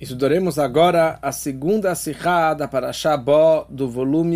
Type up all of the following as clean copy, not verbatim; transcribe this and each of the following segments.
Estudaremos agora a segunda Sihá da Parashá Bo do volume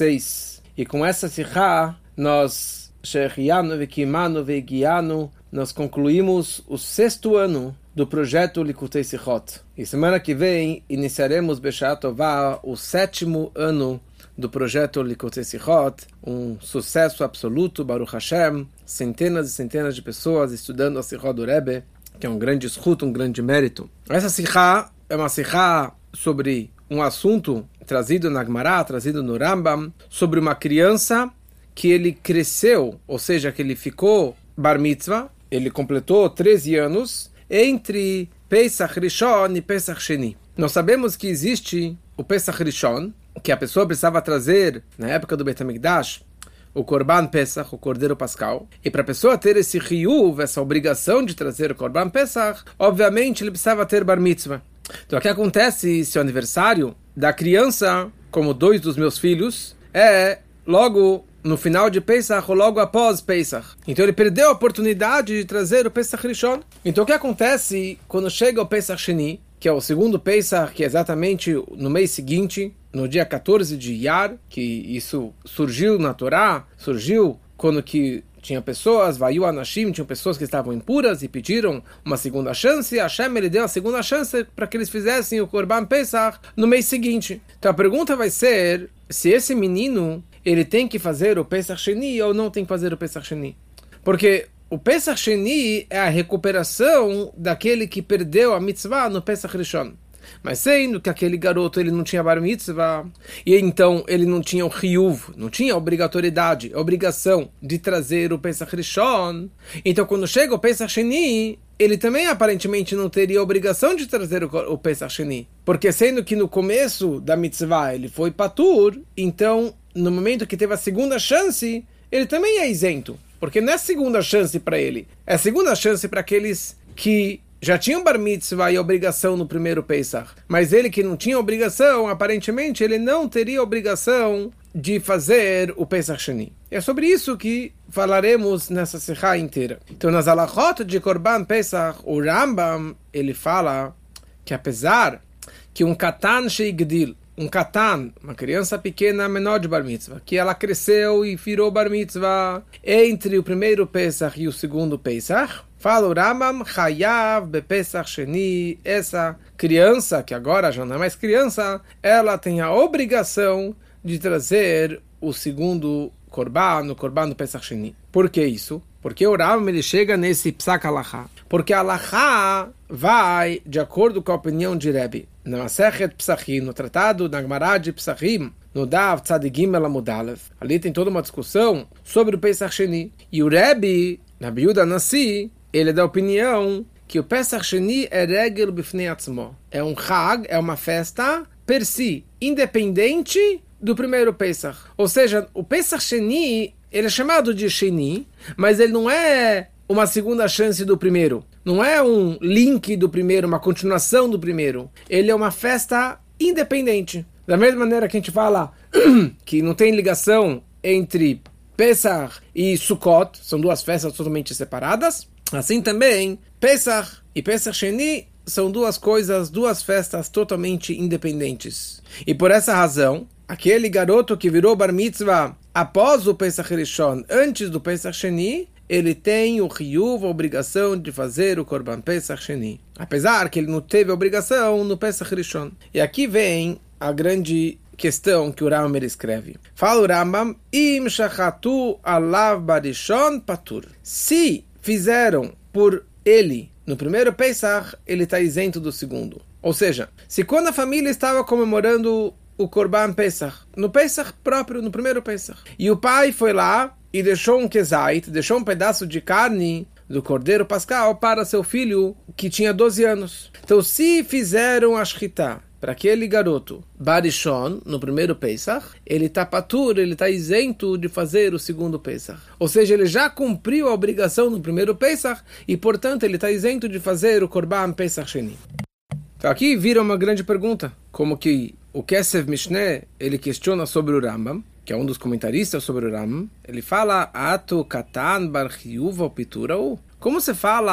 26. E com essa Sihá, nós, Shechianu Vekimanu Vegianu, nós concluímos o 6º ano do projeto Likutei Sichot. E semana que vem, iniciaremos Beshat Tová, o 7º ano do projeto Likutei Sichot, um sucesso absoluto, Baruch Hashem, centenas e centenas de pessoas estudando a Sichot do Rebbe, que é um grande escuto, um grande mérito. Essa Sihá é uma Sihá sobre um assunto trazido na Gemara, trazido no Rambam, sobre uma criança que ele cresceu, ou seja, que ele ficou bar mitzvah, ele completou 13 anos, entre Pesach Rishon e Pesach Sheni. Nós sabemos que existe o Pesach Rishon, que a pessoa precisava trazer, na época do Beit HaMikdash, o Korban Pesach, o Cordeiro Pascal. E para a pessoa ter esse riyuv, essa obrigação de trazer o Korban Pesach, obviamente ele precisava ter bar mitzvah. Então o que acontece, seu aniversário da criança, como 2 dos meus filhos, é logo no final de Pesach ou logo após Pesach. Então ele perdeu a oportunidade de trazer o Pesach Rishon. Então o que acontece quando chega o Pesach Sheni, que é o segundo Pesach, que é exatamente no mês seguinte, no dia 14 de Iyar, que isso surgiu na Torá, surgiu quando que tinha pessoas, Vayu Anashim, tinham pessoas que estavam impuras e pediram uma segunda chance, Hashem ele deu a segunda chance para que eles fizessem o Korban Pesach no mês seguinte. Então a pergunta vai ser, se esse menino ele tem que fazer o Pesach Sheni ou não tem que fazer o Pesach Sheni? Porque o Pesach Sheni é a recuperação daquele que perdeu a mitzvah no Pesach Rishon. Mas sendo que aquele garoto ele não tinha bar mitzvah, e então ele não tinha o riyuv, não tinha a obrigatoriedade, a obrigação de trazer o Pesach Rishon, então quando chega o Pesach Sheni, ele também aparentemente não teria a obrigação de trazer o Pesach Sheni. Porque sendo que no começo da mitzvah ele foi patur, então no momento que teve a segunda chance, ele também é isento. Porque não é segunda chance para ele, é segunda chance para aqueles que já tinham bar mitzvah e obrigação no primeiro Pesach. Mas ele que não tinha obrigação, aparentemente ele não teria obrigação de fazer o Pesach Sheni. É sobre isso que falaremos nessa Sihá inteira. Então nas alachot de Korban Pesach, o Rambam ele fala que apesar que um katan sheigdil, um katan, uma criança pequena menor de bar mitzvah, que ela cresceu e virou bar mitzvah entre o primeiro Pesach e o segundo Pesach, fala o Rambam, Chayav bePesach Sheni, essa criança, que agora já não é mais criança, ela tem a obrigação de trazer o segundo Korban, o Korban do Pesach Sheni. Por que isso? Porque o Rambam ele chega nesse Psak Halachá. Porque a Halachá vai de acordo com a opinião de Rebbe. Na Masechet Psachim, no tratado da Gemara de Psachim, no Dav Tzadigim Amud Aleph, ali tem toda uma discussão sobre o Pesach Sheni. E o Rebbe, na Biuda Nassi, ele é da opinião que o Pesach Sheni é regel bifnei atzmo. É um Chag, é uma festa per si, independente do primeiro Pesach. Ou seja, o Pesach Sheni, ele é chamado de Sheni, mas ele não é uma segunda chance do primeiro. Não é um link do primeiro, uma continuação do primeiro. Ele é uma festa independente. Da mesma maneira que a gente fala que não tem ligação entre Pesach e Sukkot, são 2 festas totalmente separadas, assim também Pesach e Pesach Sheni são 2 coisas, 2 festas totalmente independentes. E por essa razão, aquele garoto que virou bar mitzvah após o Pesach Rishon, antes do Pesach Sheni, ele tem o riyuv, a obrigação de fazer o Korban Pesach Sheni. Apesar que ele não teve a obrigação no Pesach Rishon. E aqui vem a grande questão que o Rambam escreve. Fala o Rambam, Im shachatu alav barishon patur. Se fizeram por ele no primeiro Pesach, ele está isento do segundo. Ou seja, se quando a família estava comemorando o Korban Pesach, no Pesach próprio, no primeiro Pesach, e o pai foi lá e deixou um kezait, deixou um pedaço de carne do Cordeiro Pascal para seu filho que tinha 12 anos. Então, se fizeram a shchita para aquele garoto barishon, no primeiro Pesach, ele está patur, ele está isento de fazer o segundo Pesach. Ou seja, ele já cumpriu a obrigação no primeiro Pesach e, portanto, ele está isento de fazer o Korban Pesach Sheni. Então, aqui vira uma grande pergunta, como que o Kesef Mishneh, ele questiona sobre o Rambam, que é um dos comentaristas sobre o Rambam. Ele fala, Atu katan bar chiyuv ou piturau? Como se fala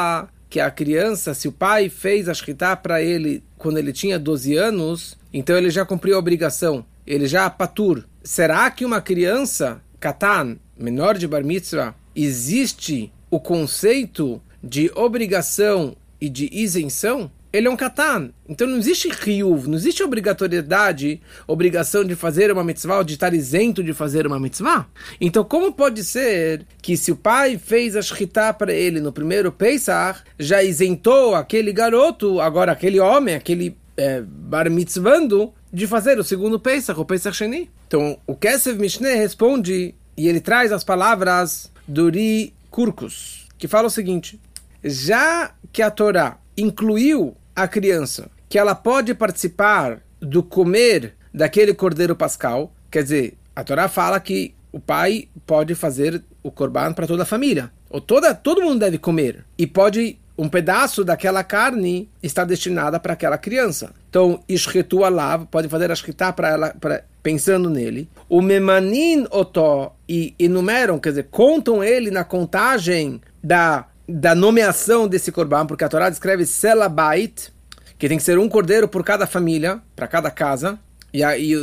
que a criança, se o pai fez a shkita para ele quando ele tinha 12 anos, então ele já cumpriu a obrigação, ele já patur. Será que uma criança, katan, menor de bar mitzvah, existe o conceito de obrigação e de isenção? Ele é um katan, então não existe chiyuv, não existe obrigatoriedade, obrigação de fazer uma mitzvah, ou de estar isento de fazer uma mitzvah. Então como pode ser que se o pai fez a shkita para ele no primeiro Pesach, já isentou aquele garoto, agora aquele homem, aquele bar mitzvando, de fazer o segundo Pesach, o Pesach Sheni? Então o Kesef Mishneh responde, e ele traz as palavras do Ri Kurkus, que fala o seguinte: já que a Torá incluiu a criança, que ela pode participar do comer daquele cordeiro pascal, quer dizer, a Torá fala que o pai pode fazer o korban para toda a família, ou todo mundo deve comer, e um pedaço daquela carne está destinada para aquela criança. Então, ishketu alav, pode fazer a shkita para ela, pensando nele. O memanin otó, e enumeram, quer dizer, contam ele na contagem da nomeação desse korban, porque a Torá descreve selabait, que tem que ser um cordeiro por cada família, para cada casa. E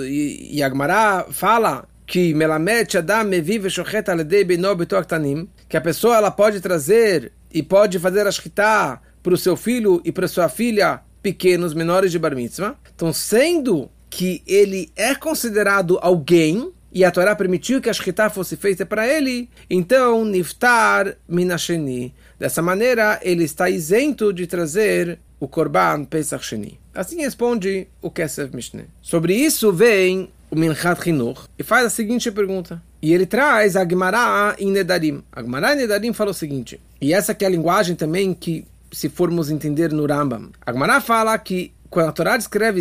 a Gemara fala que melamed adam meviv shochet aledei beno beto aktanim, que a pessoa ela pode trazer e pode fazer a shkita para o seu filho e para sua filha pequenos, menores de bar mitzvah. Então, sendo que ele é considerado alguém, e a Torá permitiu que a shkita fosse feita para ele, então, niftar minasheni. Dessa maneira, ele está isento de trazer o korban Pesach Sheni. Assim responde o Kesef Mishneh. Sobre isso vem o Minchat Chinuch e faz a seguinte pergunta. E ele traz a Gemara em Nedarim. A Gemara em Nedarim fala o seguinte, e essa que é a linguagem também que, se formos entender no Rambam, a Gemara fala que quando a Torá descreve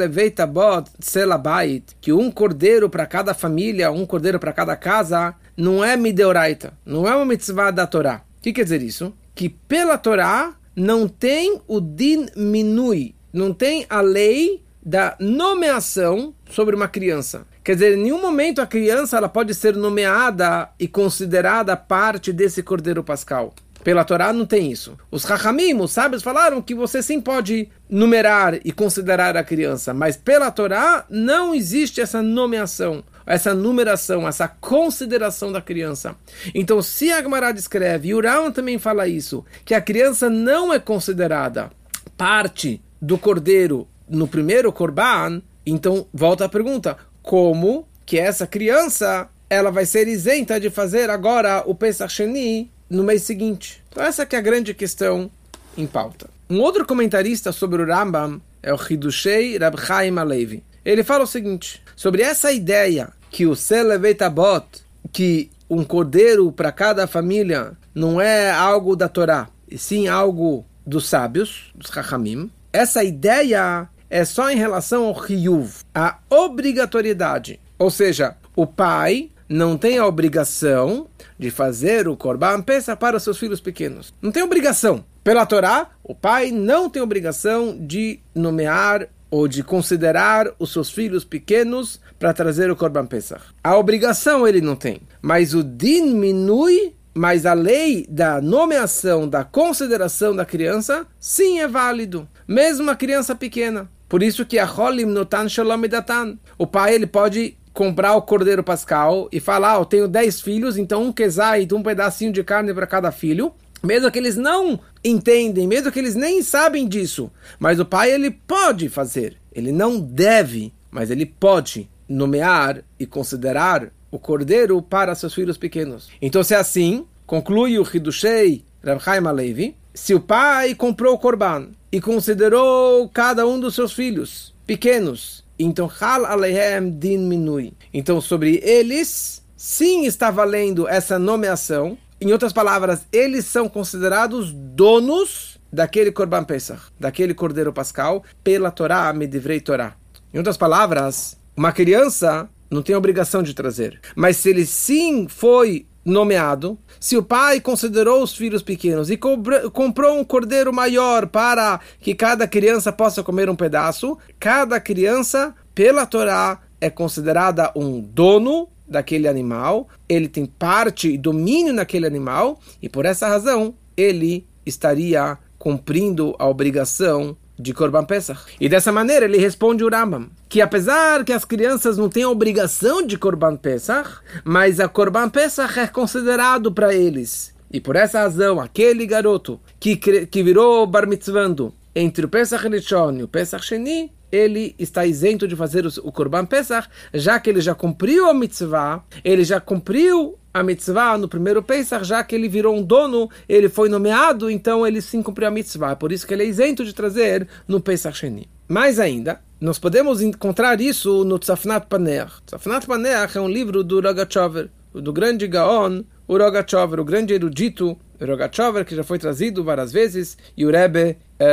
que um cordeiro para cada família, um cordeiro para cada casa, não é mideoraita, não é uma mitzvah da Torá. O que quer dizer isso? Que pela Torá não tem o din minui, não tem a lei da nomeação sobre uma criança. Quer dizer, em nenhum momento a criança ela pode ser nomeada e considerada parte desse cordeiro pascal. Pela Torá não tem isso. Os Chachamim, os sábios, falaram que você sim pode numerar e considerar a criança, mas pela Torá não existe essa nomeação, essa numeração, essa consideração da criança. Então, se a Gemara descreve, e o Rambam também fala isso, que a criança não é considerada parte do cordeiro no primeiro korban, então volta a pergunta, como que essa criança ela vai ser isenta de fazer agora o Pesach Sheni no mês seguinte? Então essa que é a grande questão em pauta. Um outro comentarista sobre o Rambam é o Hidushei Rab Chaim Alevi. Ele fala o seguinte, sobre essa ideia que o Selevet Abot, que um cordeiro para cada família não é algo da Torá, e sim algo dos sábios, dos Chachamim. Essa ideia é só em relação ao Chiyuv, a obrigatoriedade. Ou seja, o pai não tem a obrigação de fazer o Korban Pesach para os seus filhos pequenos. Não tem obrigação. Pela Torá, o pai não tem obrigação de nomear ou de considerar os seus filhos pequenos para trazer o Korban Pesach. A obrigação ele não tem. Mas o din minui, mas a lei da nomeação, da consideração da criança, sim é válido. Mesmo a criança pequena. Por isso que a Cholim Notan Shalom Edatan. O pai ele pode comprar o cordeiro pascal e falar, eu tenho 10 filhos, então um kezait, um pedacinho de carne para cada filho. Mesmo que eles não entendem, mesmo que eles nem sabem disso. Mas o pai ele pode fazer. Ele não deve, mas ele pode nomear e considerar o cordeiro para seus filhos pequenos. Então se é assim, conclui o Hidushei Rab Chaim Alevi, se o pai comprou o korban e considerou cada um dos seus filhos pequenos, então Chal Aleihem Din Minui. Então sobre eles, sim está valendo essa nomeação. Em outras palavras, eles são considerados donos daquele Korban Pesach, daquele cordeiro pascal, pela Torá, Medivrei Torá. Em outras palavras, uma criança não tem obrigação de trazer. Mas se ele sim foi nomeado, se o pai considerou os filhos pequenos e comprou um cordeiro maior para que cada criança possa comer um pedaço, cada criança, pela Torá, é considerada um dono daquele animal, ele tem parte e domínio naquele animal, e por essa razão, ele estaria cumprindo a obrigação de Korban Pesach. E dessa maneira ele responde o Rambam, que apesar que as crianças não têm a obrigação de Korban Pesach, mas a Korban Pesach é considerado para eles. E por essa razão, aquele garoto que virou bar mitzvando entre o Pesach Rishon e o Pesach Sheni, ele está isento de fazer o Korban Pesach, já que ele já cumpriu a mitzvah, no primeiro Pesach, já que ele virou um dono, ele foi nomeado, então ele sim cumpriu a mitzvah. Por isso que ele é isento de trazer no Pesach Sheni. Mais ainda, nós podemos encontrar isso no Tzafnat Paneach. Tzafnat Paneach é um livro do Rogachover, do grande Gaon, o Rogachover, o grande erudito Rogachover, que já foi trazido várias vezes, e o Rebbe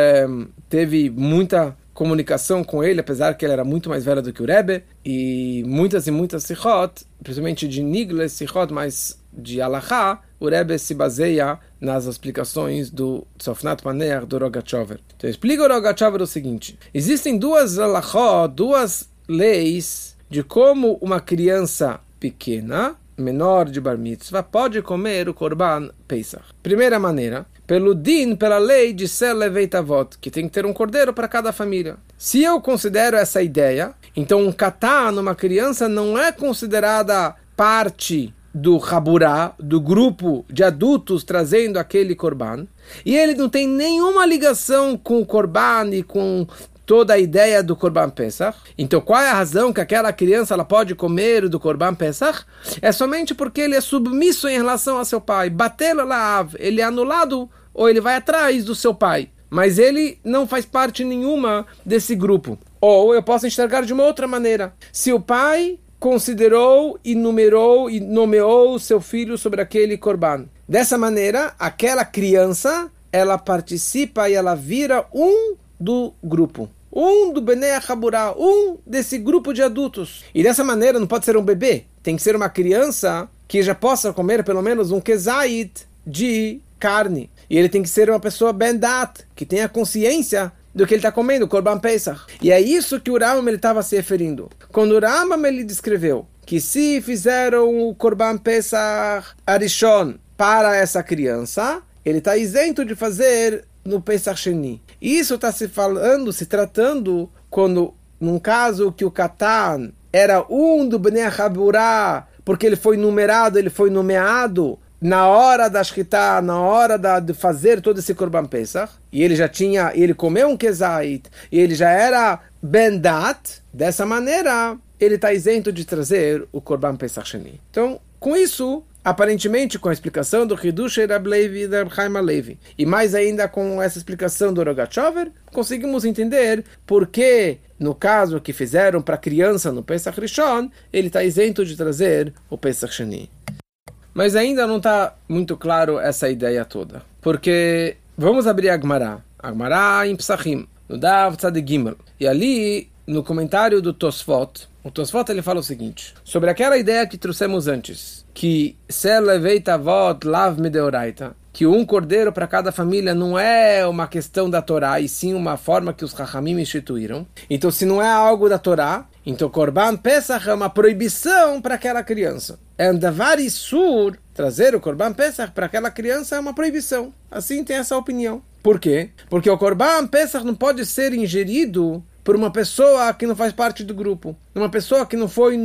teve muita comunicação com ele, apesar que ele era muito mais velho do que o Rebbe, e muitas sichot, principalmente de Nigles sichot, mas de Alachá, o Rebbe se baseia nas explicações do Tzafnat Paneach do Rogachover. Então explica o Rogachover o seguinte: existem duas alachot, duas leis de como uma criança pequena, menor de bar mitzvah, pode comer o Korban Pesach. Primeira maneira, pela lei de Ser Leveit Avot, que tem que ter um cordeiro para cada família. Se eu considero essa ideia, então um katá numa criança não é considerada parte do Haburá, do grupo de adultos trazendo aquele Korban, e ele não tem nenhuma ligação com o Korban e com toda a ideia do Korban Pesach. Então qual é a razão que aquela criança ela pode comer do Korban Pesach? É somente porque ele é submisso em relação a seu pai. Batelo laav, ele é anulado ou ele vai atrás do seu pai. Mas ele não faz parte nenhuma desse grupo. Ou eu posso enxergar de uma outra maneira. Se o pai considerou e numerou e nomeou seu filho sobre aquele Korban, dessa maneira, aquela criança, ela participa e ela vira um do grupo, do Bnei HaChaburá, desse grupo de adultos. E dessa maneira não pode ser um bebê, tem que ser uma criança que já possa comer pelo menos um kezait de carne. E ele tem que ser uma pessoa bendat, que tenha consciência do que ele está comendo, Korban Pesach. E é isso que o Rambam estava se referindo. Quando o Rambam ele descreveu que se fizeram o Korban Pesach Arishon para essa criança, ele está isento de fazer no Pesach Sheni. Isso está se tratando quando, num caso que o Katan era do Bnei HaChaburá, porque ele foi numerado, ele foi nomeado na hora da Shkita, na hora de fazer todo esse Korban Pesach, e ele comeu um kezait, e ele já era bendat, dessa maneira, ele está isento de trazer o Korban Pesach Sheni. Então, com isso, aparentemente com a explicação do Hidush Rab Levi e Rab Chaim Alevi, e mais ainda com essa explicação do Rogachover, conseguimos entender por que, no caso que fizeram para a criança no Pesach Rishon, ele está isento de trazer o Pesach Sheni. Mas ainda não está muito claro essa ideia toda, porque vamos abrir a Gemara em Pesachim, no Dav Tzaddik Gimel, e ali, no comentário do Tosfot, o Tosfot ele fala o seguinte, sobre aquela ideia que trouxemos antes, que Ser Leveit Avot Lav Mideoraita, que um cordeiro para cada família não é uma questão da Torá, e sim uma forma que os Chachamim instituíram. Então, se não é algo da Torá, então Korban Pesach é uma proibição para aquela criança. É um davar isur, trazer o Korban Pesach para aquela criança é uma proibição. Assim tem essa opinião. Por quê? Porque o Korban Pesach não pode ser ingerido por uma pessoa que não faz parte do grupo. Uma pessoa que não foi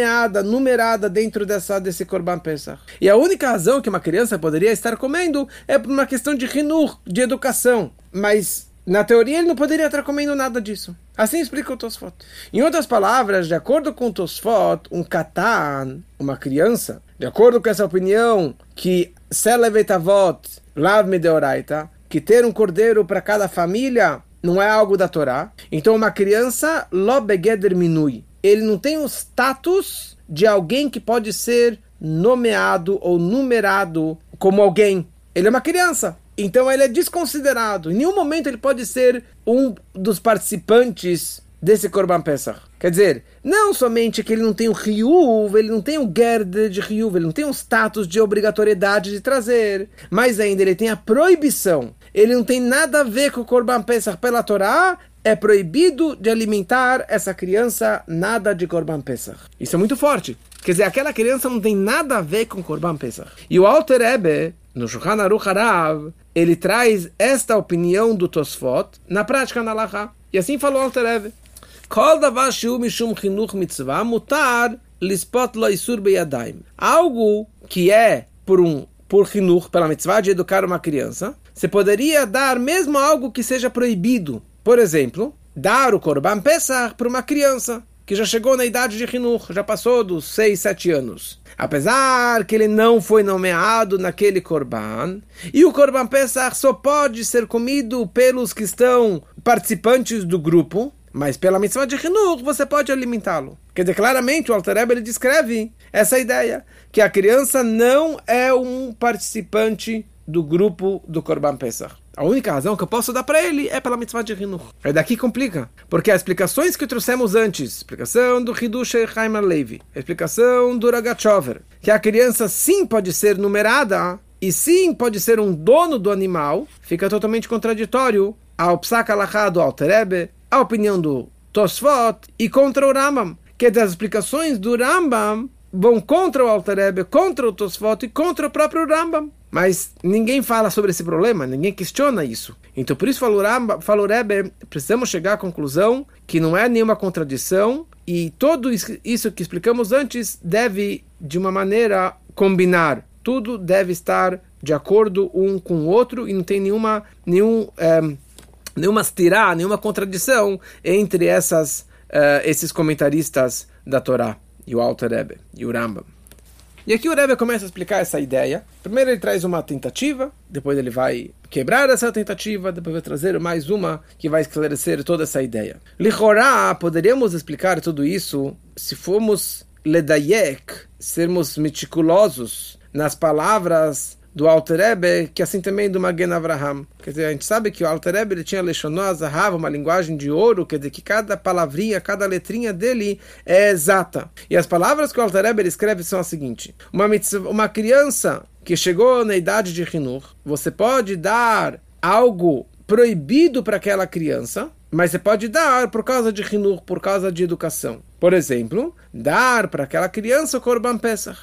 numerada dentro desse Korban Pesach. E a única razão que uma criança poderia estar comendo é por uma questão de hinur, de educação. Mas, na teoria, ele não poderia estar comendo nada disso. Assim explica o Tosfot. Em outras palavras, de acordo com o Tosfot, um katan, uma criança, de acordo com essa opinião, que Ser Leveit Avot Lav Mideoraita, que ter um cordeiro para cada família não é algo da Torá. Então uma criança, lo begeder minui, ele não tem o status de alguém que pode ser nomeado ou numerado como alguém. Ele é uma criança. Então ele é desconsiderado. Em nenhum momento ele pode ser um dos participantes desse Korban Pesach. Quer dizer, não somente que ele não tem o Riyuv, ele não tem o Gerd de Riyuv, ele não tem o status de obrigatoriedade de trazer, mas ainda ele tem a proibição. Ele não tem nada a ver com o Korban Pesach pela Torá, é proibido de alimentar essa criança nada de Korban Pesach. Isso é muito forte. Quer dizer, aquela criança não tem nada a ver com Korban Pesach. E o Alter Rebbe, no Shulchan Aruch Harav, ele traz esta opinião do Tosfot na prática na Halachá. E assim falou o Alter Rebbe. Kol davar shehu mishum chinuch mitzvah mutar lispot lo isur beyadayim. Algo que é por chinuch, pela mitzvah de educar uma criança, você poderia dar mesmo algo que seja proibido. Por exemplo, dar o Korban Pesach para uma criança que já chegou na idade de chinuch, já passou dos 6, 7 anos. Apesar que ele não foi nomeado naquele Korban, e o Korban Pesach só pode ser comido pelos que estão participantes do grupo, mas pela mitzvah de chinuch você pode alimentá-lo. Quer dizer, claramente o Alter Rebbe ele descreve essa ideia, que a criança não é um participante do grupo do Korban Pesach. A única razão que eu posso dar para ele é pela mitzvah de chinuch. Aí daqui complica, porque as explicações que trouxemos antes, explicação do Hidush Chaim Levi, explicação do Ragachover, que a criança sim pode ser numerada e sim pode ser um dono do animal, fica totalmente contraditório ao Psak Halachá do Alter Rebbe, a opinião do Tosfot e contra o Rambam. Que as explicações do Rambam vão contra o Alter Rebbe, contra o Tosfot e contra o próprio Rambam. Mas ninguém fala sobre esse problema, ninguém questiona isso. Então por isso falou o Rebbe, precisamos chegar à conclusão que não é nenhuma contradição e tudo isso que explicamos antes deve, de uma maneira, combinar. Tudo deve estar de acordo um com o outro e não tem nenhuma estirá, nenhuma contradição entre esses comentaristas da Torá, e o Alter Rebbe, e o Rambam. E aqui o Rebbe começa a explicar essa ideia. Primeiro ele traz uma tentativa, depois ele vai quebrar essa tentativa, depois vai trazer mais uma que vai esclarecer toda essa ideia. Lichorá, poderíamos explicar tudo isso se formos ledayek, sermos meticulosos nas palavras do Alter Rebbe, que assim também do Magen Avraham. Quer dizer, a gente sabe que o Alter Rebbe ele tinha Leshonot Zahav, uma linguagem de ouro, quer dizer que cada palavrinha, cada letrinha dele é exata. E as palavras que o Alter Rebbe ele escreve são as seguintes: uma criança que chegou na idade de chinuch, você pode dar algo proibido para aquela criança, mas você pode dar por causa de chinuch, por causa de educação. Por exemplo, dar para aquela criança o Korban Pesach.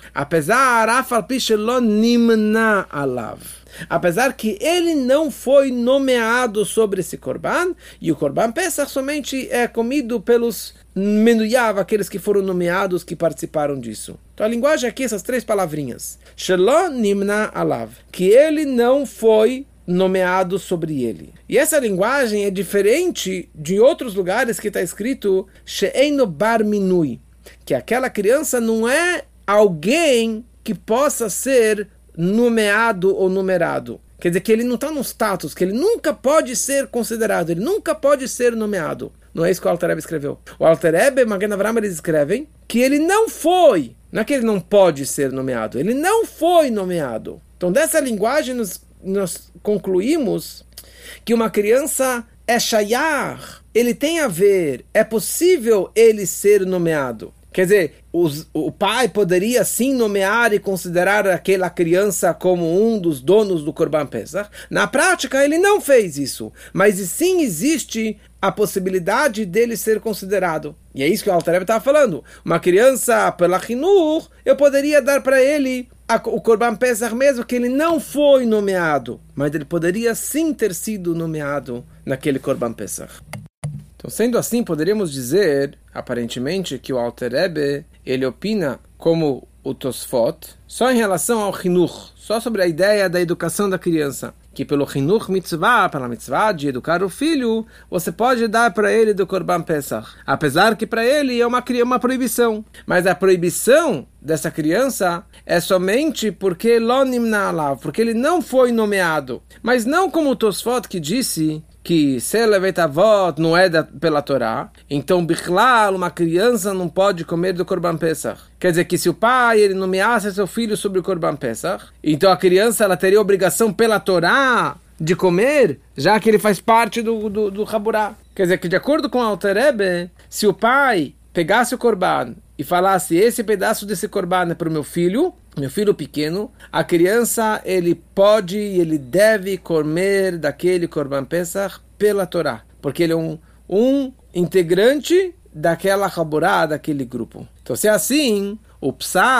Apesar que ele não foi nomeado sobre esse Korban, e o Korban Pesach somente é comido pelos Menuyav, aqueles que foram nomeados, que participaram disso. Então a linguagem aqui, essas 3 palavrinhas. Shelo nimna alav. Que ele não foi nomeado sobre ele. E essa linguagem é diferente de outros lugares que está escrito She'eino bar minui, que aquela criança não é alguém que possa ser nomeado ou numerado. Quer dizer que ele não está no status, que ele nunca pode ser considerado, ele nunca pode ser nomeado. Não é isso que o Alter Rebbe escreveu. O Alter Rebbe e Magen Avraham eles escrevem que ele não foi, não é que ele não pode ser nomeado, ele não foi nomeado. Então dessa linguagem nós concluímos que uma criança é shayar, ele tem a ver, é possível ele ser nomeado. Quer dizer, o pai poderia sim nomear e considerar aquela criança como um dos donos do Korban Pesach. Na prática, ele não fez isso, mas sim existe a possibilidade dele ser considerado. E é isso que o Alter Rebbe estava falando. Uma criança, pela chinuch, eu poderia dar para ele o Korban Pesach mesmo que ele não foi nomeado, mas ele poderia sim ter sido nomeado naquele Korban Pesach. Então, sendo assim, poderíamos dizer, aparentemente, que o Alter Rebbe, ele opina como o Tosfot, só em relação ao chinuch, só sobre a ideia da educação da criança, que pelo chinuch mitzvah, pela mitzvah de educar o filho, você pode dar para ele do Korban Pesach, apesar que para ele é uma proibição. Mas a proibição dessa criança é somente porque lo nimna alav, porque ele não foi nomeado. Mas não como o Tosfot que disse que Selevet Avot não é pela Torá, então Bichlal, uma criança não pode comer do Korban Pesach. Quer dizer que se o pai ele nomeasse seu filho sobre o Korban Pesach, então a criança ela teria obrigação pela Torá de comer, já que ele faz parte do Haburá. Quer dizer que de acordo com o Alter Rebbe, se o pai pegasse o Korban e falasse, esse pedaço desse Korban é para o meu filho pequeno, a criança, ele pode e ele deve comer daquele Korban Pesach pela Torá, porque ele é um integrante daquela Haburá, daquele grupo. Então, se é assim, o Psak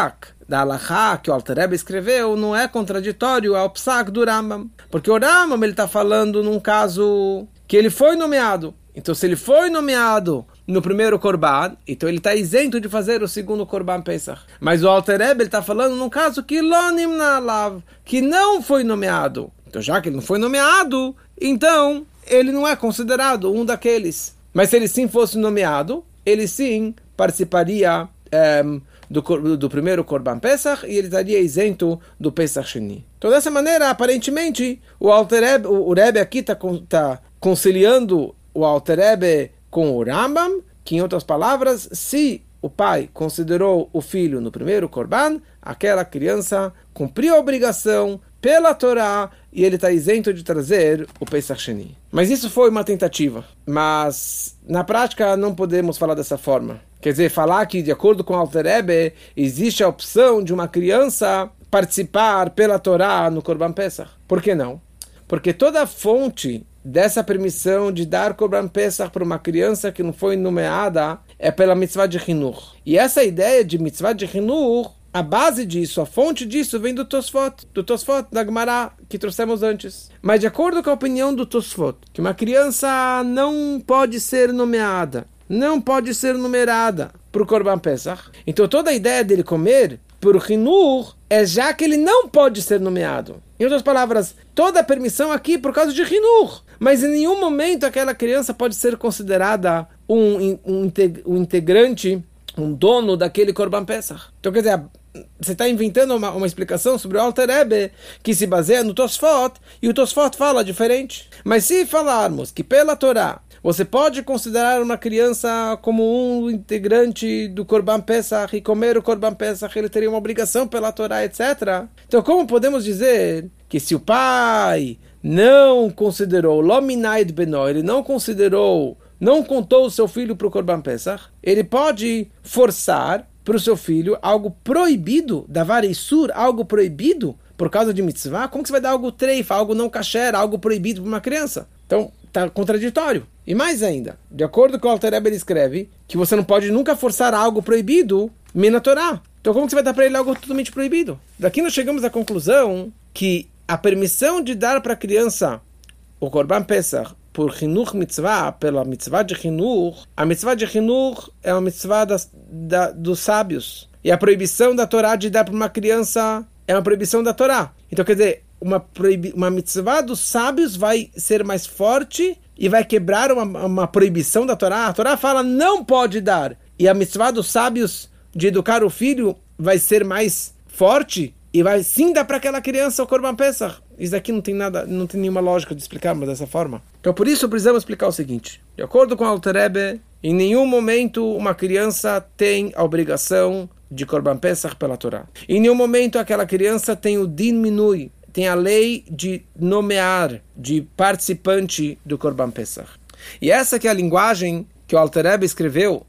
da Halachá que o Alter Rebbe escreveu não é contraditório ao Psak do Rambam. Porque o Rambam ele está falando num caso que ele foi nomeado. Então, se ele foi nomeado no primeiro Korban, então ele está isento de fazer o segundo Korban Pesach. Mas o Alter Rebbe está falando num caso que Lonim Nalav, que não foi nomeado. Então, já que ele não foi nomeado, então ele não é considerado um daqueles. Mas se ele sim fosse nomeado, ele sim participaria do primeiro Korban Pesach e ele estaria isento do Pesach Sheni. Então, dessa maneira, aparentemente, o Rebbe aqui está conciliando o Alter Rebbe com o Rambam, que, em outras palavras, se o pai considerou o filho no primeiro Korban, aquela criança cumpriu a obrigação pela Torá e ele está isento de trazer o Pesach Sheni. Mas isso foi uma tentativa. Mas, na prática, não podemos falar dessa forma. Quer dizer, falar que, de acordo com o Alter Rebbe, existe a opção de uma criança participar pela Torá no Korban Pesach. Por que não? Porque toda a fonte dessa permissão de dar Korban Pesach para uma criança que não foi nomeada é pela mitzvah de Chinuch. E essa ideia de mitzvah de Chinuch, a base disso, a fonte disso vem do Tosfot da Gemara que trouxemos antes. Mas de acordo com a opinião do Tosfot, que uma criança não pode ser nomeada, não pode ser numerada para o Korban Pesach, então toda a ideia dele comer por Chinuch é já que ele não pode ser nomeado. Em outras palavras, toda a permissão aqui é por causa de Chinuch, mas em nenhum momento aquela criança pode ser considerada um integrante, um dono daquele Korban Pesach. Então, quer dizer, você está inventando uma explicação sobre o Alter Rebbe que se baseia no Tosfot, e o Tosfot fala diferente. Mas se falarmos que pela Torá você pode considerar uma criança como um integrante do Korban Pesach e comer o Korban Pesach, ele teria uma obrigação pela Torá, etc. Então, como podemos dizer que se o pai não considerou Lominaid Beno, ele não contou o seu filho para o Korban Pesach, ele pode forçar para o seu filho algo proibido, davar isur, algo proibido por causa de mitzvah? Como que você vai dar algo treifa, algo não kasher, algo proibido para uma criança? Então, está contraditório. E mais ainda, de acordo com o Alter Rebbe, ele escreve que você não pode nunca forçar algo proibido mina Torá. Então, como que você vai dar para ele algo totalmente proibido? Daqui nós chegamos à conclusão que a permissão de dar para a criança o Korban Pesach por Chinuch Mitzvah, pela mitzvah de Chinuch, a mitzvah de Chinuch é uma mitzvah dos sábios. E a proibição da Torá de dar para uma criança é uma proibição da Torá. Então, quer dizer, uma mitzvah dos sábios vai ser mais forte e vai quebrar uma proibição da Torá. A Torá fala não pode dar. E a mitzvah dos sábios de educar o filho vai ser mais forte e vai sim dar para aquela criança o Korban Pesach. Isso aqui não tem nenhuma lógica de explicarmos dessa forma. Então por isso precisamos explicar o seguinte. De acordo com o Alter Rebbe, em nenhum momento uma criança tem a obrigação de Korban Pesach pela Torá. Em nenhum momento aquela criança tem o din minui, tem a lei de nomear, de participante do Korban Pesach. E essa que é a linguagem que o Alter Rebbe escreveu,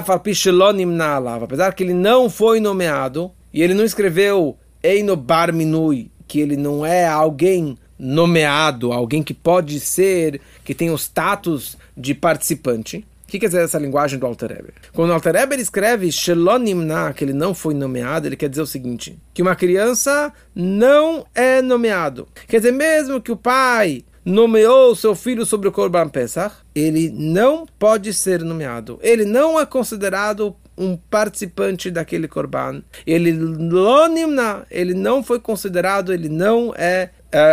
apesar que ele não foi nomeado, e ele não escreveu Eino Bar Minui, que ele não é alguém nomeado, alguém que pode ser, que tem o status de participante. O que quer dizer essa linguagem do Alter Rebbe? Quando o Alter Rebbe escreve Shelonimna, que ele não foi nomeado, ele quer dizer o seguinte, que uma criança não é nomeado. Quer dizer, mesmo que o pai nomeou seu filho sobre o Korban Pesach, ele não pode ser nomeado. Ele não é considerado um participante daquele Korban. Ele não foi considerado, ele não é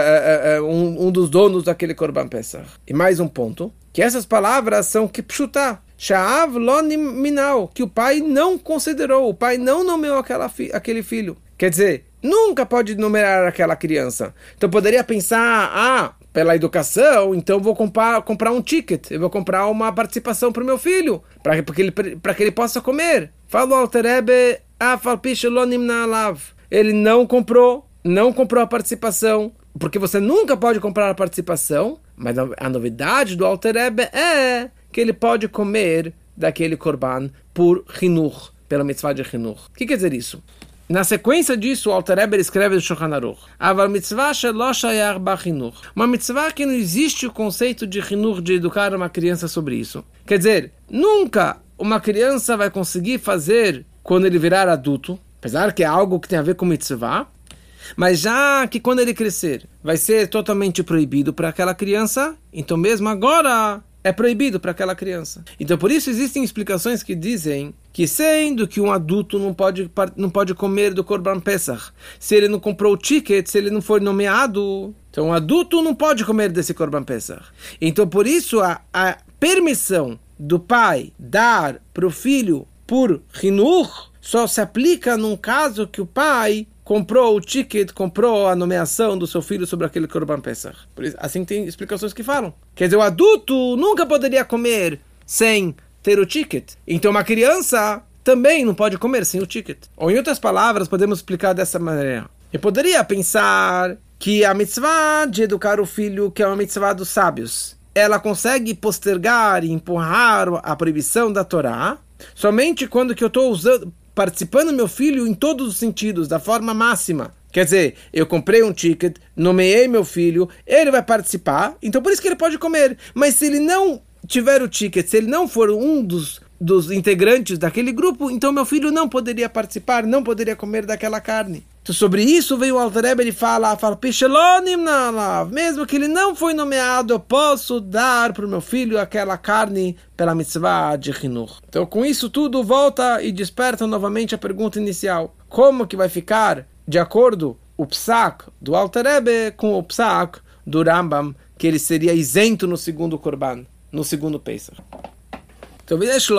um dos donos daquele Korban Pesach. E mais um ponto, que essas palavras são kipshutá, sha'av lonim minau, que o pai não considerou, o pai não nomeou aquele filho. Quer dizer, nunca pode numerar aquela criança. Então poderia pensar, pela educação, então vou comprar um ticket, eu vou comprar uma participação para o meu filho, para que ele possa comer. Fala o Alter Rebbe, ele não comprou a participação, porque você nunca pode comprar a participação, mas a novidade do Alter Rebbe é que ele pode comer daquele korban por Chinuch, pela mitzvah de Chinuch. O que quer dizer isso? Na sequência disso, o Alter Rebbe escreve no Shulchan Aruch, uma mitzvah que não existe o conceito de Chinuch, de educar uma criança sobre isso. Quer dizer, nunca uma criança vai conseguir fazer, quando ele virar adulto, apesar que é algo que tem a ver com mitzvah, mas já que quando ele crescer vai ser totalmente proibido para aquela criança, então mesmo agora é proibido para aquela criança. Então por isso existem explicações que dizem que sendo que um adulto não pode comer do Korban Pesach, se ele não comprou o ticket, se ele não foi nomeado, então um adulto não pode comer desse Korban Pesach. Então por isso a permissão do pai dar para o filho por Hinur só se aplica num caso que o pai comprou o ticket, comprou a nomeação do seu filho sobre aquele Korban Pesach. Por isso, assim tem explicações que falam. Quer dizer, o adulto nunca poderia comer sem ter o ticket. Então uma criança também não pode comer sem o ticket. Ou em outras palavras, podemos explicar dessa maneira. Eu poderia pensar que a mitzvah de educar o filho, que é uma mitzvah dos sábios, ela consegue postergar e empurrar a proibição da Torá somente quando que eu estou participando do meu filho em todos os sentidos, da forma máxima. Quer dizer, eu comprei um ticket, nomeei meu filho, ele vai participar, então por isso que ele pode comer. Mas se ele não tiver o ticket, se ele não for um dos integrantes daquele grupo, então meu filho não poderia participar, não poderia comer daquela carne. Então sobre isso veio o Alter Rebbe, ele fala, mesmo que ele não foi nomeado, eu posso dar para o meu filho aquela carne pela mitzvah de Hinur. Então com isso tudo volta e desperta novamente a pergunta inicial. Como que vai ficar de acordo o psak do Alter Rebbe com o psak do Rambam, que ele seria isento no segundo Korban, no segundo Pesach? Então,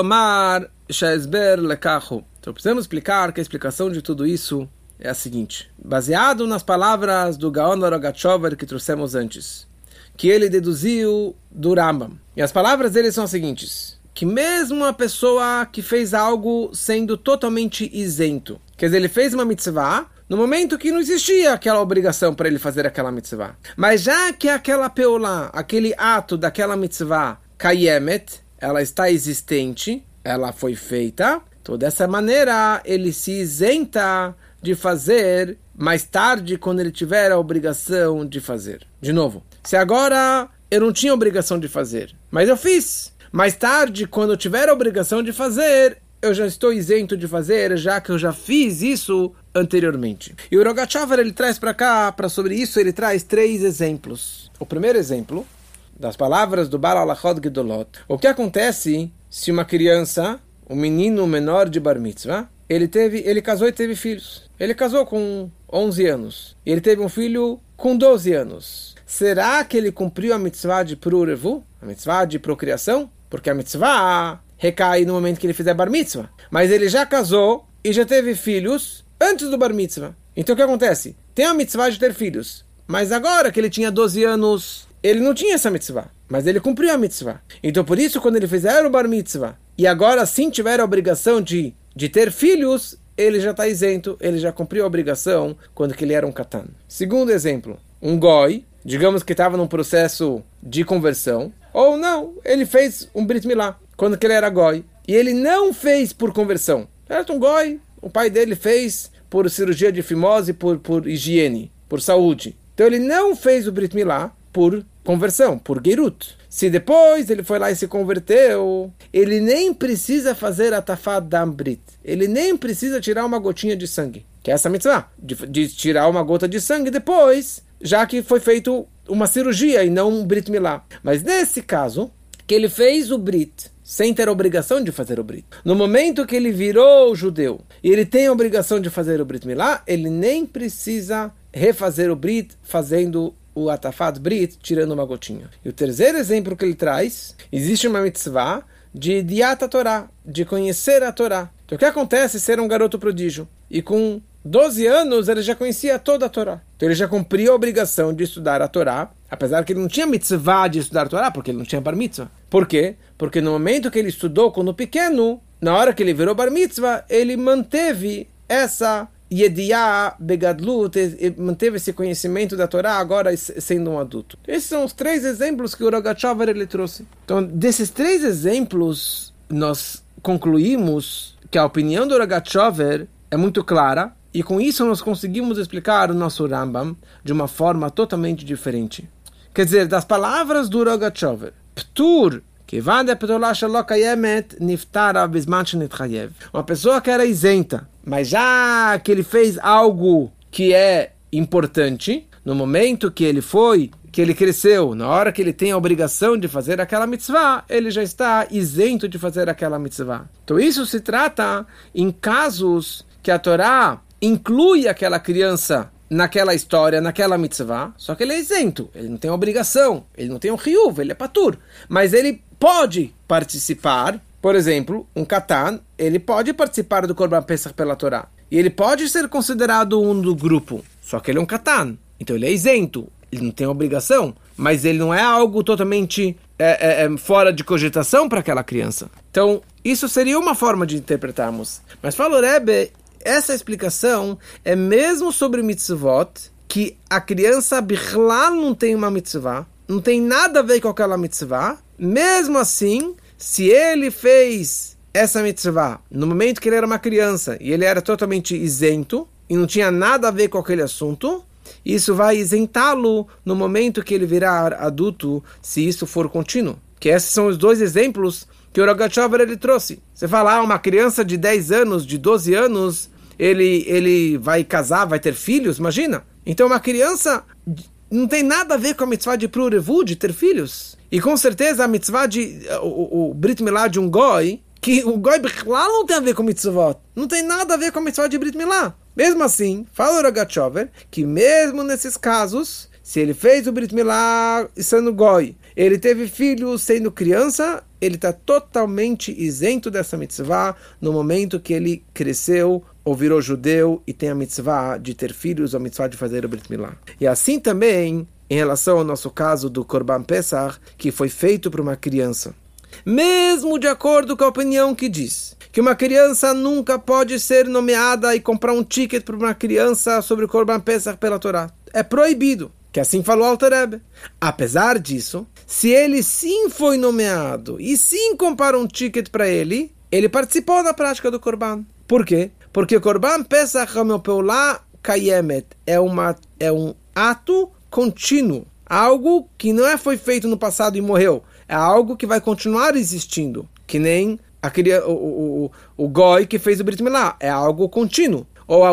então precisamos explicar que a explicação de tudo isso é a seguinte. Baseado nas palavras do Gaon Rogachover que trouxemos antes, que ele deduziu do Rambam. E as palavras dele são as seguintes. Que mesmo uma pessoa que fez algo sendo totalmente isento, quer dizer, ele fez uma mitzvah no momento que não existia aquela obrigação para ele fazer aquela mitzvah. Mas já que aquela peolá, aquele ato daquela mitzvah, kayemet, ela está existente, ela foi feita, então dessa maneira ele se isenta de fazer mais tarde quando ele tiver a obrigação de fazer. De novo, se agora eu não tinha obrigação de fazer, mas eu fiz, mais tarde quando eu tiver a obrigação de fazer, eu já estou isento de fazer, já que eu já fiz isso anteriormente. E o Rogachover, ele traz para cá, sobre isso ele traz 3 exemplos. O primeiro exemplo, das palavras do Baal Halachot Gedolot. O que acontece se uma criança, um menino menor de Bar Mitzvah, ele casou e teve filhos. Ele casou com 11 anos. E ele teve um filho com 12 anos. Será que ele cumpriu a mitzvah de Prurevu? A mitzvah de procriação? Porque a mitzvah recai no momento que ele fizer Bar Mitzvah. Mas ele já casou e já teve filhos antes do Bar Mitzvah. Então o que acontece? Tem a mitzvah de ter filhos. Mas agora que ele tinha 12 anos, ele não tinha essa mitzvah, mas ele cumpriu a mitzvah. Então por isso, quando ele fizer o Bar Mitzvah, e agora sim tiver a obrigação de ter filhos, ele já está isento, ele já cumpriu a obrigação quando que ele era um katan. Segundo exemplo, um goi, digamos que estava num processo de conversão, ou não, ele fez um Brit Milá, quando que ele era goi, e ele não fez por conversão. Era um goi, o pai dele fez por cirurgia de fimose, por higiene, por saúde. Então ele não fez o Brit Milá por conversão, por Geirut. Se depois ele foi lá e se converteu, ele nem precisa fazer a Tafat Dam Brit. Ele nem precisa tirar uma gotinha de sangue. Que é essa mitzvah, de tirar uma gota de sangue depois, já que foi feito uma cirurgia e não um Brit Milá. Mas nesse caso, que ele fez o Brit sem ter a obrigação de fazer o Brit. No momento que ele virou judeu e ele tem a obrigação de fazer o Brit Milá, ele nem precisa refazer o Brit fazendo o Atafat Brit, tirando uma gotinha. E o terceiro exemplo que ele traz, existe uma mitzvah de Diat Torá, de conhecer a Torá. Então o que acontece ser um garoto prodígio? E com 12 anos ele já conhecia toda a Torá. Então ele já cumpriu a obrigação de estudar a Torá, apesar que ele não tinha mitzvah de estudar a Torá, porque ele não tinha bar mitzvah. Por quê? Porque no momento que ele estudou quando pequeno, na hora que ele virou bar mitzvah, ele manteve essa Yediá Begadlut, manteve esse conhecimento da Torá agora sendo um adulto. Esses são os 3 exemplos que o Rogachover ele trouxe. Então, desses 3 exemplos, nós concluímos que a opinião do Rogachover é muito clara, e com isso nós conseguimos explicar o nosso Rambam de uma forma totalmente diferente. Quer dizer, das palavras do Rogachover, Ptur, Uma pessoa que era isenta, mas já que ele fez algo que é importante, no momento que ele cresceu, na hora que ele tem a obrigação de fazer aquela mitzvah, ele já está isento de fazer aquela mitzvah. Então isso se trata em casos que a Torá inclui aquela criança naquela história, naquela mitzvah, só que ele é isento, ele não tem obrigação, ele não tem um chiyuv, ele é patur, mas ele pode participar, por exemplo, um katan, ele pode participar do Korban Pesach pela Torá, e ele pode ser considerado um do grupo, só que ele é um katan, então ele é isento, ele não tem obrigação, mas ele não é algo totalmente fora de cogitação para aquela criança. Então, isso seria uma forma de interpretarmos. Mas fala o Rebbe, essa explicação é mesmo sobre mitzvot, que a criança bichlal não tem uma mitzvah, não tem nada a ver com aquela mitzvah. Mesmo assim, se ele fez essa mitzvah no momento que ele era uma criança e ele era totalmente isento e não tinha nada a ver com aquele assunto, isso vai isentá-lo no momento que ele virar adulto, se isso for contínuo. Que esses são os dois exemplos que o Rogatchover ele trouxe. Você fala, uma criança de 10 anos, de 12 anos, ele vai casar, vai ter filhos, imagina. Então uma criança não tem nada a ver com a mitzvah de Prurevu, de ter filhos. E com certeza a mitzvah o Brit Milá de um Goi, que o Goi lá não tem a ver com mitzvot. Não tem nada a ver com a mitzvah de Brit Milá. Mesmo assim, fala o Rogatchover, que mesmo nesses casos, se ele fez o Brit Milá sendo Goi, ele teve filhos sendo criança, ele está totalmente isento dessa mitzvah no momento que ele cresceu ou virou judeu e tem a mitzvah de ter filhos ou a mitzvah de fazer o Brit Milá. E assim também, em relação ao nosso caso do Korban Pesach, que foi feito para uma criança. Mesmo de acordo com a opinião que diz que uma criança nunca pode ser nomeada e comprar um ticket para uma criança sobre o Korban Pesach pela Torá. É proibido, que assim falou o Alter Rebbe. Apesar disso, se ele sim foi nomeado e sim compraram um ticket para ele participou da prática do Korban. Por quê? Porque o Korban Pesach Hameopeulah Kayemet é um ato contínuo. Algo que não foi feito no passado e morreu. É algo que vai continuar existindo. Que nem o Goi que fez o Brit Milá. É algo contínuo. Ou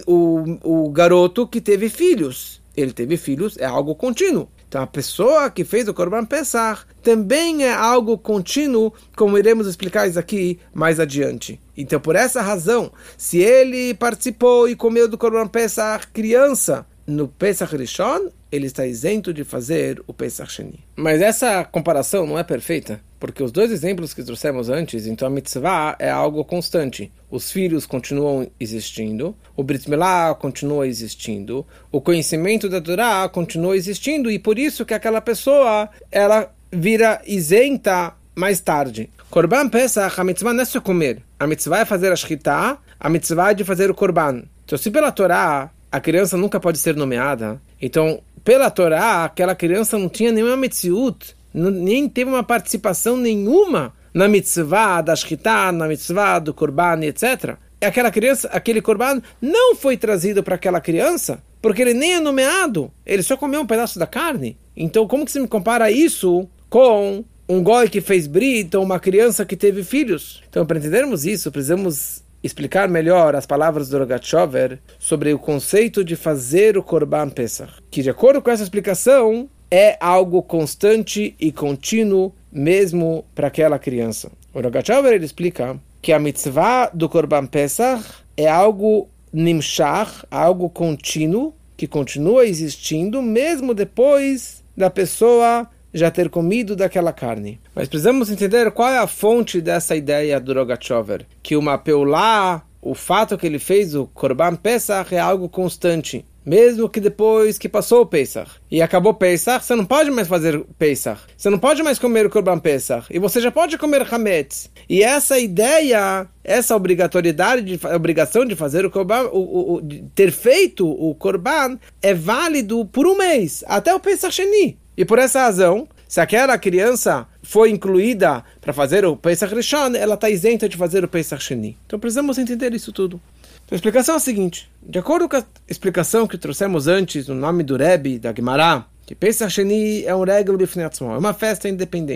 o garoto que teve filhos. Ele teve filhos, é algo contínuo. Então a pessoa que fez o Korban Pesach também é algo contínuo, como iremos explicar isso aqui mais adiante. Então por essa razão, se ele participou e comeu do Korban Pesach criança no Pesach Rishon, ele está isento de fazer o Pesach Sheni. Mas essa comparação não é perfeita, porque os dois exemplos que trouxemos antes, então a mitzvah é algo constante. Os filhos continuam existindo, o Brit Milá continua existindo, o conhecimento da Torá continua existindo, e por isso que aquela pessoa, ela vira isenta mais tarde. Korban Pesach, a mitzvah não é só comer. A mitzvah é fazer a shchita, a mitzvah é de fazer o Korban. Então se pela Torá a criança nunca pode ser nomeada, então pela Torá aquela criança não tinha nenhuma metziut, nem teve uma participação nenhuma na mitzvah da shchita, na mitzvah do Korban, etc. Aquela criança, aquele Korban não foi trazido para aquela criança, porque ele nem é nomeado, ele só comeu um pedaço da carne. Então como que você me compara isso com um Goi que fez Brit ou uma criança que teve filhos? Então para entendermos isso, precisamos explicar melhor as palavras do Rogatchover sobre o conceito de fazer o Korban Pesach, que de acordo com essa explicação é algo constante e contínuo mesmo para aquela criança. O Rogatchover ele explica que a mitzvah do Korban Pesach é algo nimshach, algo contínuo, que continua existindo mesmo depois da pessoa já ter comido daquela carne. Mas precisamos entender qual é a fonte dessa ideia do Rogatchover, que uma peulá, o fato que ele fez o Korban Pesach é algo constante, mesmo que depois que passou o Pesach e acabou o Pesach, você não pode mais fazer Pesach, você não pode mais comer o Korban Pesach, e você já pode comer Hametz. E essa ideia, essa obrigatoriedade, a obrigação de fazer o Korban, de ter feito o Korban, é válido por um mês, até o Pesach Sheni. E por essa razão, se aquela criança foi incluída para fazer o Pesach Rishon, ela está isenta de fazer o Pesach Sheni. Então precisamos entender isso tudo. Então a explicação é a seguinte: de acordo com a explicação que trouxemos antes no nome do Rebbe, da Gemara, que Pesach Sheni é um regel bifnei atzmo, é uma festa independente.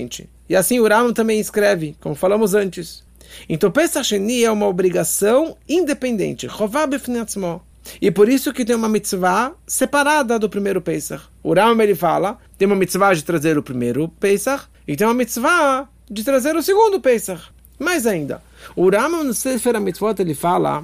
E assim o Rambam também escreve, como falamos antes. Então Pesach Sheni é uma obrigação independente. Chová b'fnei atzmo. E por isso que tem uma mitzvah separada do primeiro Pesach. O Rambam ele fala, tem uma mitzvah de trazer o primeiro Pesach e tem uma mitzvah de trazer o segundo Pesach. Mais ainda, o Rambam no Sefer HaMitzvot ele fala,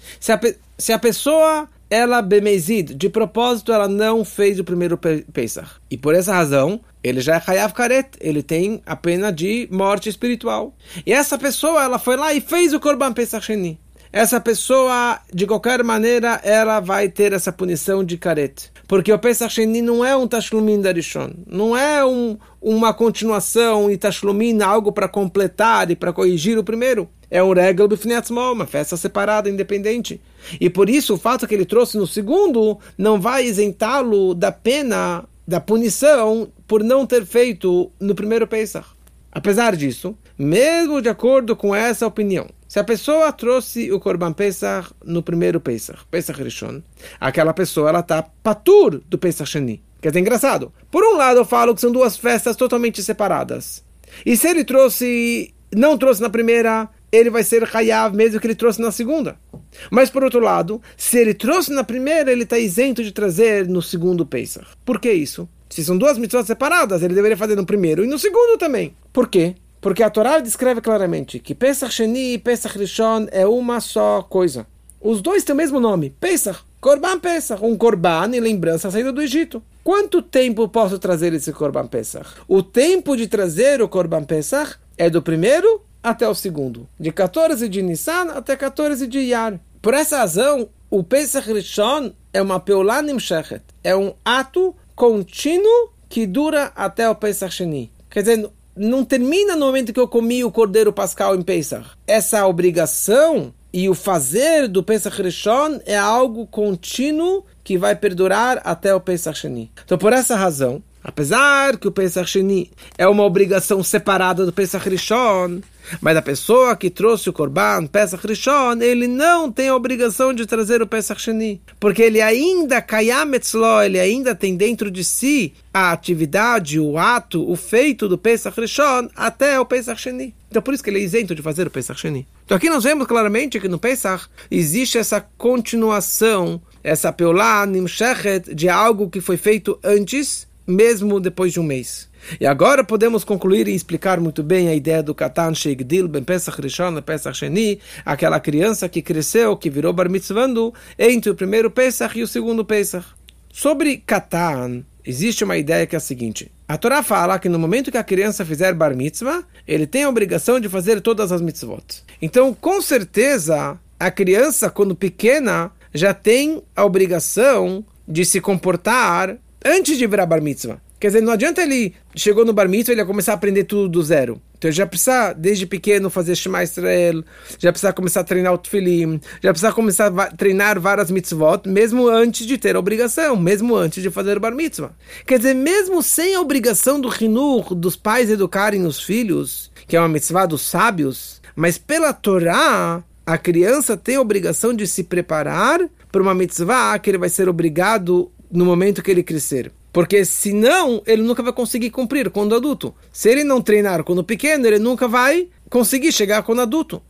se a pessoa, ela bemezid, de propósito, ela não fez o primeiro Pesach. E por essa razão, ele já é Chayav Karet, ele tem a pena de morte espiritual. E essa pessoa, ela foi lá e fez o Korban Pesach Sheni. Essa pessoa, de qualquer maneira, ela vai ter essa punição de Karet. Porque o Pesach Sheni não é um Tashlumin da Rishon. Não é uma continuação e Tashlumin, algo para completar e para corrigir o primeiro. É um Regel B'fnei atzmo, uma festa separada, independente. E por isso, o fato que ele trouxe no segundo não vai isentá-lo da pena, da punição, por não ter feito no primeiro Pesach. Apesar disso, mesmo de acordo com essa opinião, se a pessoa trouxe o Korban Pesach no primeiro Pesach, Pesach Rishon, aquela pessoa ela está patur do Pesach Sheni. Quer dizer, engraçado. Por um lado eu falo que são duas festas totalmente separadas. E se ele não trouxe na primeira, ele vai ser Hayav mesmo que ele trouxe na segunda. Mas por outro lado, se ele trouxe na primeira, ele está isento de trazer no segundo Pesach. Por que isso? Se são duas mitzvot separadas, ele deveria fazer no primeiro e no segundo também. Por quê? Porque a Torá descreve claramente que Pesach Sheni e Pesach Rishon é uma só coisa. Os dois têm o mesmo nome, Pesach, Korban Pesach, um Korban em lembrança da saída do Egito. Quanto tempo posso trazer esse Korban Pesach? O tempo de trazer o Korban Pesach é do primeiro até o segundo, de 14 de Nissan até 14 de Iyar. Por essa razão, o Pesach Rishon é uma Peulá Nimshechet, é um ato contínuo que dura até o Pesach Sheni. Quer dizer, não termina no momento que eu comi o cordeiro pascal em Pesach. Essa obrigação e o fazer do Pesach Rishon é algo contínuo que vai perdurar até o Pesach Sheni. Então, por essa razão, apesar que o Pesach Sheni é uma obrigação separada do Pesach Rishon, mas a pessoa que trouxe o Korban Pesach Rishon, ele não tem a obrigação de trazer o Pesach Sheni, porque ele ainda Kayam Etzlo, ele ainda tem dentro de si a atividade, o ato, o feito do Pesach Rishon até o Pesach Sheni. Então por isso que ele é isento de fazer o Pesach Sheni. Então aqui nós vemos claramente que no Pesach existe essa continuação, essa Peulá Nimshechet de algo que foi feito antes, mesmo depois de um mês. E agora podemos concluir e explicar muito bem a ideia do Katan Sheigdil ben Pesach Rishon e Pesach Sheni, aquela criança que cresceu, que virou bar mitzvando entre o primeiro Pesach e o segundo Pesach. Sobre Katan, existe uma ideia que é a seguinte: a Torá fala que no momento que a criança fizer bar mitzvah, ele tem a obrigação de fazer todas as mitzvot. Então, com certeza, a criança, quando pequena, já tem a obrigação de se comportar antes de virar bar mitzvah. Quer dizer, não adianta ele, chegou no bar mitzvah, ele ia começar a aprender tudo do zero. Então ele já precisa, desde pequeno, fazer Shema Israel, já precisa começar a treinar o Tfilim, já precisa começar a treinar várias mitzvot, mesmo antes de ter a obrigação, mesmo antes de fazer o bar mitzvah. Quer dizer, mesmo sem a obrigação do Hinur, dos pais educarem os filhos, que é uma mitzvah dos sábios, mas pela Torá, a criança tem a obrigação de se preparar para uma mitzvah que ele vai ser obrigado no momento que ele crescer. Porque senão ele nunca vai conseguir cumprir quando adulto. Se ele não treinar quando pequeno, ele nunca vai conseguir chegar quando adulto.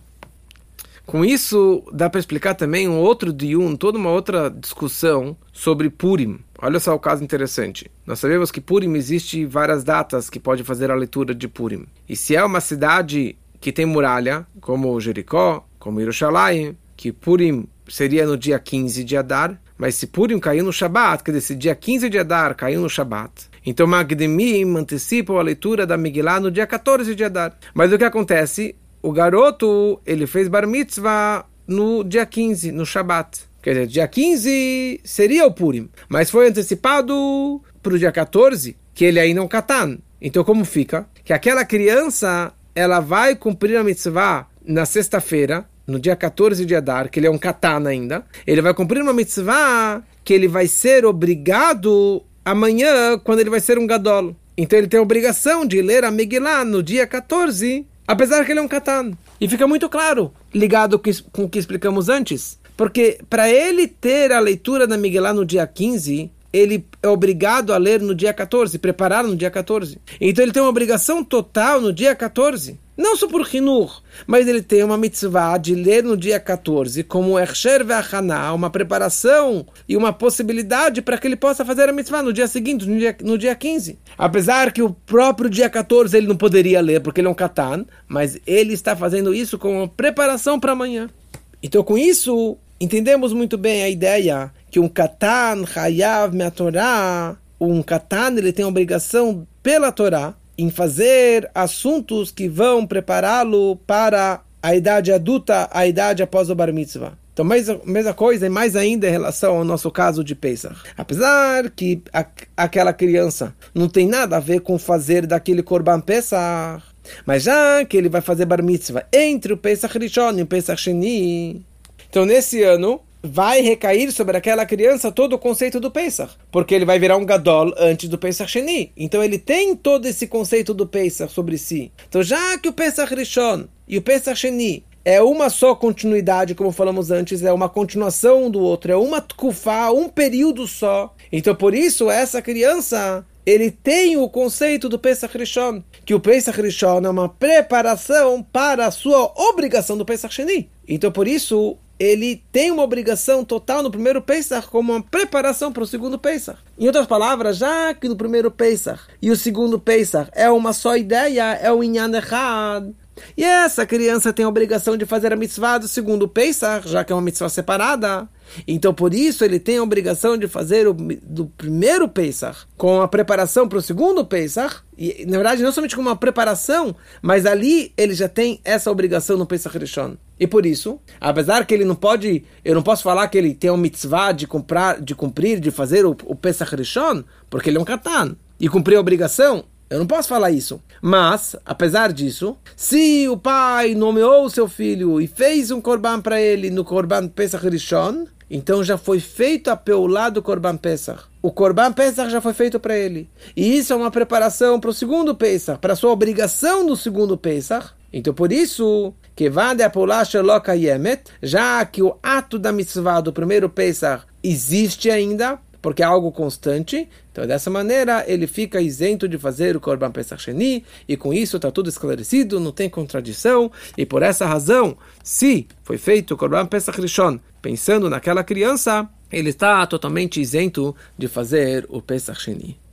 Com isso, dá para explicar também um outro diun, toda uma outra discussão sobre Purim. Olha só o caso interessante. Nós sabemos que Purim existe várias datas que pode fazer a leitura de Purim. E se é uma cidade que tem muralha, como Jericó, como Yerushalayim, que Purim seria no dia 15 de Adar, mas se Purim caiu no Shabat, quer dizer, se dia 15 de Adar caiu no Shabat, então Magdemim antecipa a leitura da Megillah no dia 14 de Adar. Mas o que acontece? O garoto, ele fez Bar Mitzvah no dia 15, no Shabat. Quer dizer, dia 15 seria o Purim, mas foi antecipado para o dia 14, que ele ainda é um Katan. Então como fica? Que aquela criança, ela vai cumprir a Mitzvah na sexta-feira, no dia 14 de Adar, que ele é um Katan ainda, ele vai cumprir uma mitzvah que ele vai ser obrigado amanhã, quando ele vai ser um Gadol. Então ele tem a obrigação de ler a Megillah no dia 14, apesar que ele é um Katan. E fica muito claro, ligado com o que explicamos antes, porque para ele ter a leitura da Megillah no dia 15, ele é obrigado a ler no dia 14, preparar no dia 14. Então ele tem uma obrigação total no dia 14. Não só por Hinur, mas ele tem uma mitzvah de ler no dia 14 como Ersher ve'Achana, uma preparação e uma possibilidade para que ele possa fazer a mitzvah no dia seguinte, no dia 15. Apesar que o próprio dia 14 ele não poderia ler porque ele é um katan, mas ele está fazendo isso como uma preparação para amanhã. Então com isso, entendemos muito bem a ideia que um katan chayav me'atorá, um katan ele tem a obrigação pela Torá em fazer assuntos que vão prepará-lo para a idade adulta, a idade após o Bar Mitzvah. Então, mesma coisa e mais ainda em relação ao nosso caso de Pesach. Apesar que aquela criança não tem nada a ver com fazer daquele Korban Pesach, mas já que ele vai fazer Bar Mitzvah entre o Pesach Rishon e o Pesach Sheni, então nesse ano vai recair sobre aquela criança todo o conceito do Pesach, porque ele vai virar um Gadol antes do Pesach Sheni. Então ele tem todo esse conceito do Pesach sobre si. Então já que o Pesach Rishon e o Pesach Sheni é uma só continuidade, como falamos antes, é uma continuação um do outro, é uma tkufá, um período só. Então por isso essa criança, ele tem o conceito do Pesach Rishon, que o Pesach Rishon é uma preparação para a sua obrigação do Pesach Sheni. Então por isso ele tem uma obrigação total no primeiro Pesach como uma preparação para o segundo Pesach. Em outras palavras, já que no primeiro Pesach e o segundo Pesach é uma só ideia, é o Inyan Echad, e essa criança tem a obrigação de fazer a mitzvah do segundo Pesach, já que é uma mitzvah separada. Então, por isso, ele tem a obrigação de fazer do primeiro Pesach com a preparação para o segundo Pesach. E, na verdade, não somente com uma preparação, mas ali ele já tem essa obrigação no Pesach Rishon. E por isso, apesar que ele não pode, eu não posso falar que ele tem uma mitzvah de cumprir, de fazer o Pesach Rishon, porque ele é um katan, e cumprir a obrigação, eu não posso falar isso. Mas, apesar disso, se o pai nomeou o seu filho e fez um korban para ele no korban Pesach Rishon, então já foi feito a peulá do korban Pesach. O korban Pesach já foi feito para ele. E isso é uma preparação para o segundo Pesach, para a sua obrigação no segundo Pesach. Então, por isso, que vade a peulá shelo kayemet, já que o ato da mitzvah do primeiro Pesach existe ainda, porque é algo constante, então dessa maneira ele fica isento de fazer o Korban Pesach Sheni, e com isso está tudo esclarecido, não tem contradição, e por essa razão, se foi feito o Korban Pesach Rishon, pensando naquela criança, ele está totalmente isento de fazer o Pesach Sheni.